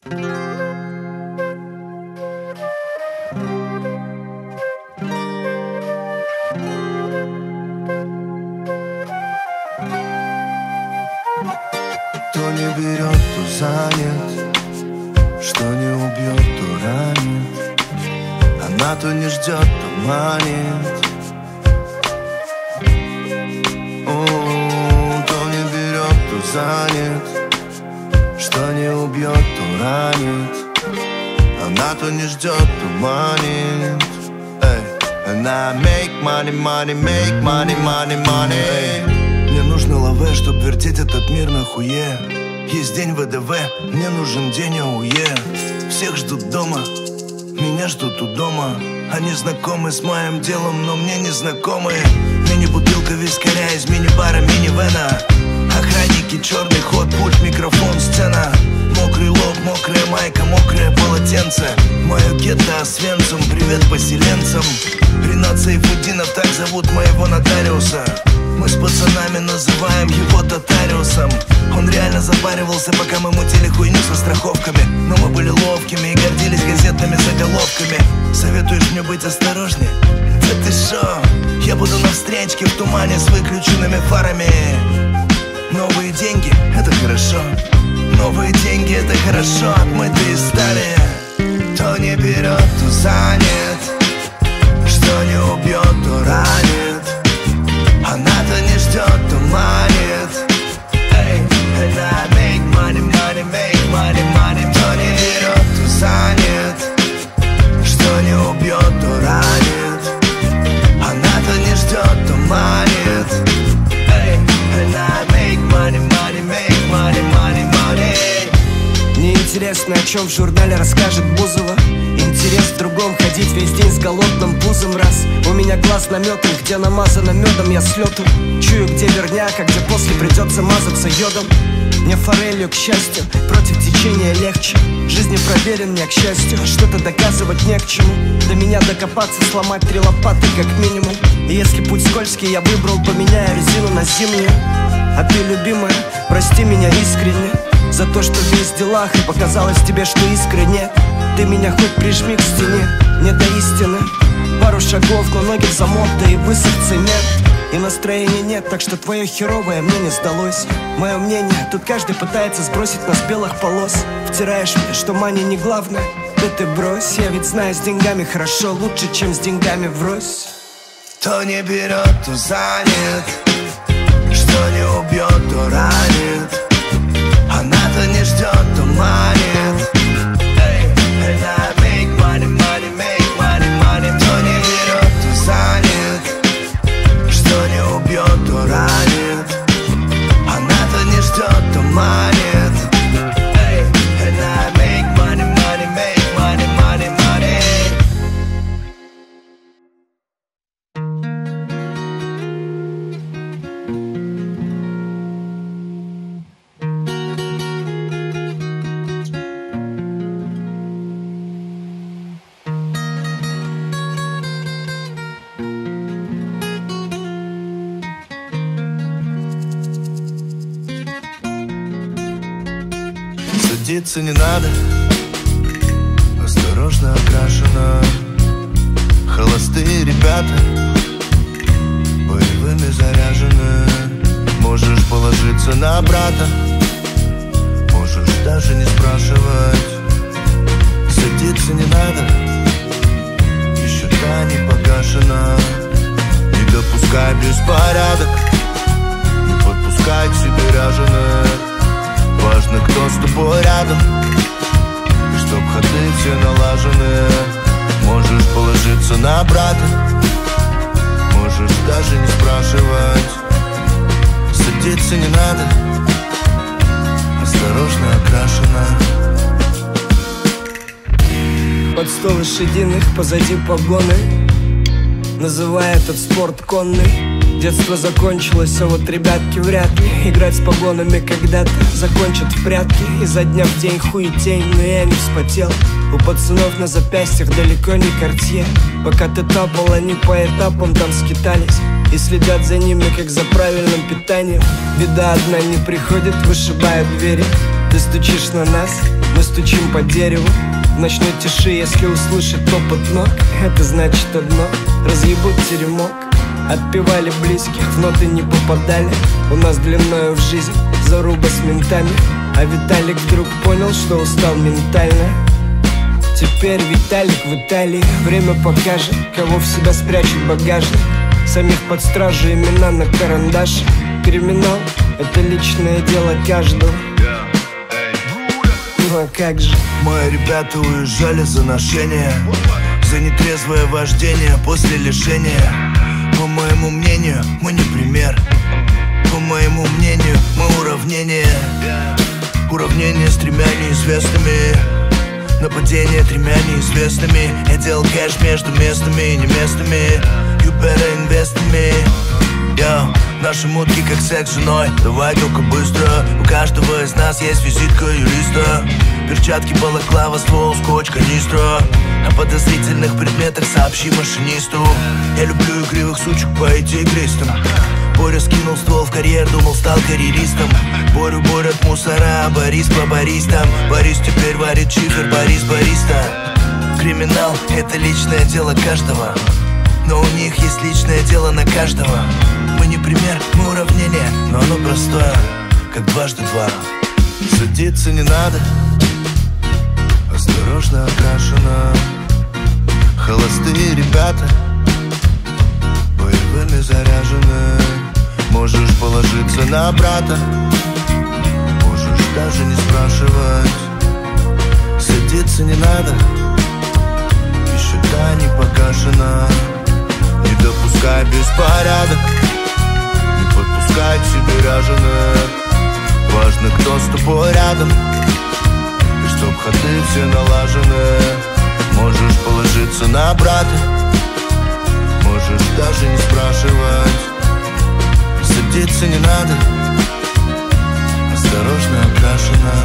Кто не берет, то занят, что не убьет, то ранит. Она то не ждет, то манит. Кто не берет, то занят, что не убьет, то ранит. Она то не ждет, то манит. And I make money, money, make money, money, money. Мне нужно лавэ, чтоб вертеть этот мир на хуе. Есть день ВДВ, мне нужен день АУЕ. Всех ждут дома, меня ждут у дома. Они знакомы с моим делом, но мне не знакомы. Мини-бутылка вискаря из мини-бара, мини-вена. Охранники, черный ход, пульт, микрофон, сцена. Мокрый лоб, мокрая майка, мокрое полотенце. Мое гетто Освенцим, привет поселенцам. Ринат Сайфуддинов, так зовут моего нотариуса. Мы с пацанами называем его Татариусом. Он реально запаривался, пока мы мутили хуйню со страховками. Но мы были ловкими и гордились газетными заголовками. Советуешь мне быть осторожнее? Да ты шо? Я буду на встречке в тумане с выключенными фарами. Новые деньги — это хорошо. Новые деньги — это хорошо. Отмытые старые. То не берет, то занят. Что не убьет, то ранит. Она-то не ждет, то манит. And I make money, money, make money, money. То не берет, то занят. Что не убьет, то ранит. Она-то не ждет, то манит. And I make money, money, make money, money, money. Мне интересно, о чем в журнале расскажет Бузова. Интерес в другом — ходить весь день с голодным пузом. Раз у меня глаз наметан, где намазано медом, я с лету чую, где верняк, а где после придется мазаться йодом. Мне форелью, к счастью, против течения легче. Жизни проверен мне, к счастью, что-то доказывать не к чему. До меня докопаться, сломать 3 лопаты как минимум. И если путь скользкий я выбрал, поменяю резину на зимнюю. А ты, любимая, прости меня искренне за то, что весь в делах и показалось тебе, что искры нет. Ты меня хоть прижми к стене, не до истины. Пару шагов, но ноги в замок, да и высох цемент. И настроения нет, так что твое херовое мне не сдалось. Мое мнение, тут каждый пытается сбросить нас с белых полос. Втираешь мне, что мани не главное, да ты брось. Я ведь знаю, с деньгами хорошо, лучше, чем с деньгами врозь. То не берет, то занят. Что не убьет, то ранит. Она-то не ждет, то манит. And I make money, money, make money, money. То не берет, то занят. Что не убьет, то ранит. Она-то не ждет, то манит. And I make money, money, make money, money, money. Садиться не надо, осторожно окрашено. Холостые ребята, боевыми заряжены. Можешь положиться на брата, можешь даже не спрашивать. Садиться не надо, еще та не погашена. Не допускай беспорядок, не подпускай к себе ряженых. Важно, кто с тобой рядом, и чтоб ходы все налажены. Можешь положиться на брата, можешь даже не спрашивать. Садиться не надо, осторожно окрашена. Под 100 лошадиных, позади погоны, называя этот спорт конный. Детство закончилось, а вот ребятки вряд ли играть с погонами когда-то закончат в прятки. Изо дня в день хуетень, но я не вспотел. У пацанов на запястьях далеко не Картье. Пока ты топал, они по этапам там скитались и следят за ними, как за правильным питанием. Беда одна не приходит, вышибают двери. Ты стучишь на нас, Мы стучим по дереву в ночной тиши. Если услышит топот ног, это значит одно: разъебут теремок. Отпевали близких, в ноты не попадали. У нас длиною в жизнь заруба с ментами. А Виталик вдруг понял, что устал ментально. Теперь Виталик в Италии. Время покажет, кого в себя спрячет багажник. Самих под стражу, имена на карандаш. Криминал — это личное дело каждого. Ну а как же? Мои ребята уезжали за ношение, за нетрезвое вождение после лишения. По моему мнению, мы не пример. По моему мнению, мы уравнение. Уравнение с тремя неизвестными. Нападение тремя неизвестными. Я делал кэш между местами и не местами. You better invest in me. Yo, наши мутки как секс с женой. Давай только быстро. У каждого из нас есть визитка юриста. Перчатки, балаклава, ствол, скотч, канистра. О подозрительных предметах сообщи машинисту. Я люблю игривых сучек, по игристам. Боря скинул ствол в карьер, думал, стал карьеристом. Борю борят мусора, Борис по баристам. Борис теперь варит чифер, Борис бариста. Криминал — это личное дело каждого, но у них есть личное дело на каждого. Мы не пример, мы уравнение, но оно простое, как дважды два. Садиться не надо, осторожно окрашено. Холостые ребята, боевыми заряжены. Можешь положиться на брата, можешь даже не спрашивать. Садиться не надо, и счета не погашена. Не допускай беспорядок, не подпускай к себе ряженых. Важно, кто с тобой рядом, и чтоб ходы все налажены. Можешь положиться на брата, можешь даже не спрашивать. Садиться не надо, осторожно окрашена.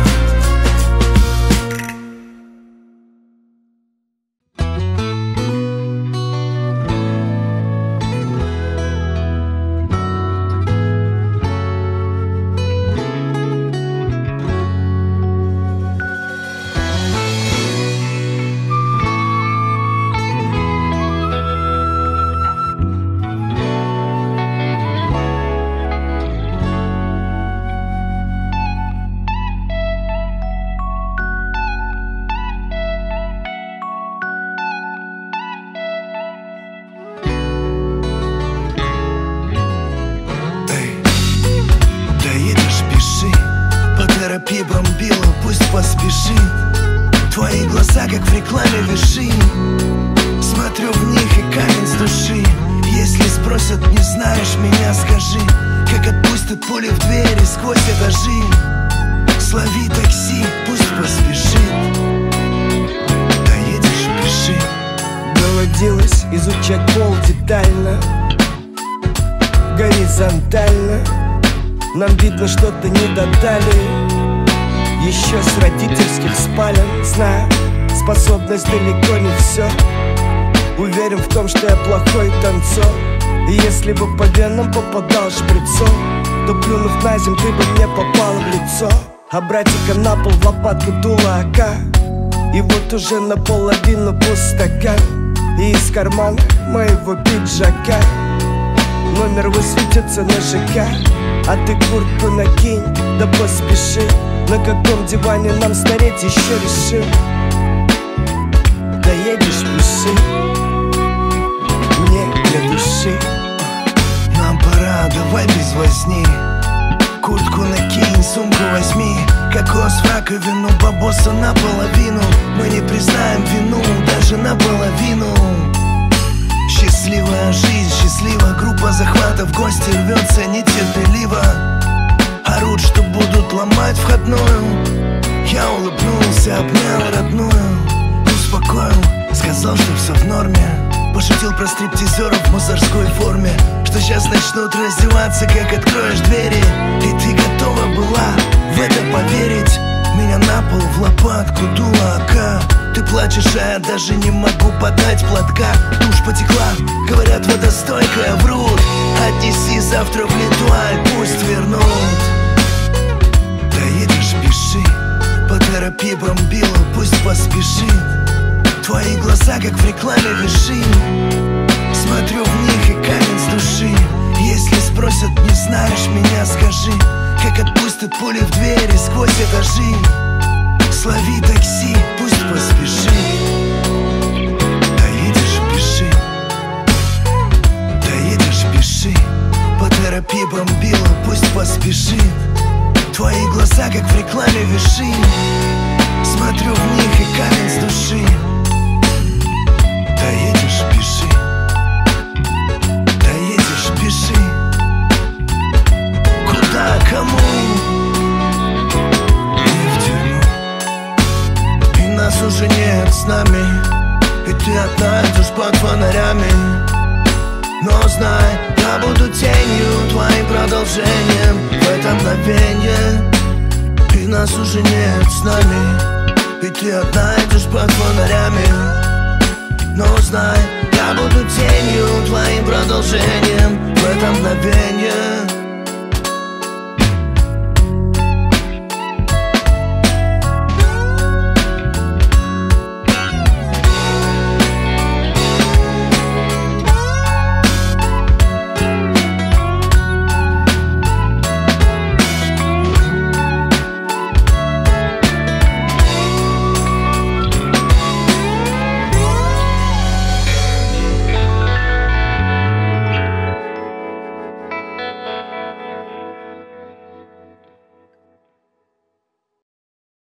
Поторопи бомбилу, пусть поспешит. Твои глаза, как в рекламе виши. Смотрю в них и камень с души. Если спросят, не знаешь меня, скажи, как отпустят пули в двери сквозь этажи. Слови такси, пусть поспешит. Доедешь, пиши. Доводилось изучать пол детально, горизонтально. Нам видно, что-то не додали еще с родительских спален. Знаю, способность далеко не все. Уверен в том, что я плохой танцор. И если бы по венам попадал шприцом, то плюнув на землю, ты бы мне попал в лицо. А братика на пол в лопатку дула АК. И вот уже наполовину пустакан. И из кармана моего пиджака номер высветится на ЖК. А ты куртку накинь, да поспеши. На каком диване нам стареть еще решим. Доедешь, пиши. Не для души. Нам пора, давай без возни. Куртку накинь, сумку возьми. Кокос в раковину, бабоса наполовину. Мы не признаем вину, даже наполовину. Счастливая жизнь, счастливая группа захвата. В гости рвется нетерпеливо. Орут, что будут ломать входную. Я улыбнулся, обнял родную. Успокоил, сказал, что все в норме. Пошутил про стриптизеров в мусорской форме, что сейчас начнут раздеваться, как откроешь двери. И ты готова была в это поверить. Меня на пол в лопатку дула АК. Ты плачешь, а я даже не могу подать платка. Тушь потекла, говорят, водостойкая, врут. Отнеси завтра в Литуаль, пусть вернут. Доедешь, пиши. Поторопи, бомбила, пусть поспешит. Твои глаза, как в рекламе виши. Смотрю в них и камень с души. Если спросят, не знаешь меня, скажи, как отпустят пули в двери сквозь этажи. Слови такси, пусть поспешит. Доедешь, пиши. Доедешь, пиши. Поторопи, бомбила, пусть поспешит. Твои глаза, как в рекламе виши. Смотрю в них и камень с души. Доедешь, пиши. Доедешь, пиши. Куда, кому? Не в тюрьму. И нас уже нет с нами. И ты одна идешь под фонарями. Но знай, я буду тенью, твоим продолжением в это мгновенье. И нас уже нет с нами. И ты одна идешь под фонарями. Но знай, я буду тенью, твоим продолжением в это мгновенье.